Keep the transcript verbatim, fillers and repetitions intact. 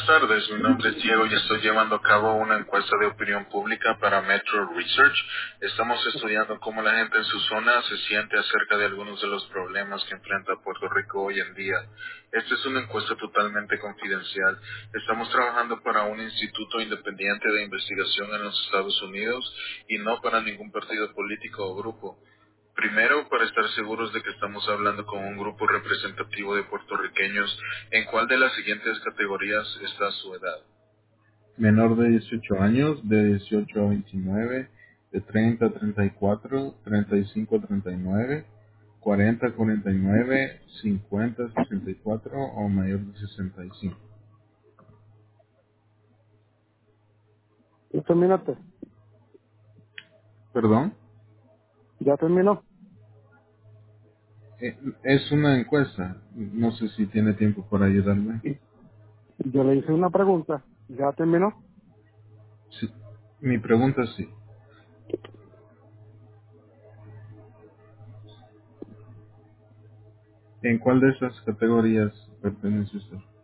tardes, mi nombre es Diego y estoy llevando a cabo una encuesta de opinión pública para Metro Research. Estamos estudiando cómo la gente en su zona se siente acerca de algunos de los problemas que enfrenta Puerto Rico hoy en día. Esta es una encuesta totalmente confidencial. Estamos trabajando para un instituto independiente de investigación en los Estados Unidos y no para ningún partido político o grupo. Primero, para estar seguros de que estamos hablando con un grupo representativo de puertorriqueños, ¿en cuál de las siguientes categorías está su edad? Menor de dieciocho años, de dieciocho a veintinueve, de treinta a treinta y cuatro, treinta y cinco a treinta y nueve, cuarenta a cuarenta y nueve, cincuenta a sesenta y cuatro o mayor de sesenta y cinco. ¿Ya terminaste? Perdón, ¿Ya terminó? Eh, es una encuesta. No sé si tiene tiempo para ayudarme. Y yo le hice una pregunta. ¿Ya terminó? Sí. Mi pregunta es sí. ¿En cuál de esas categorías pertenece usted?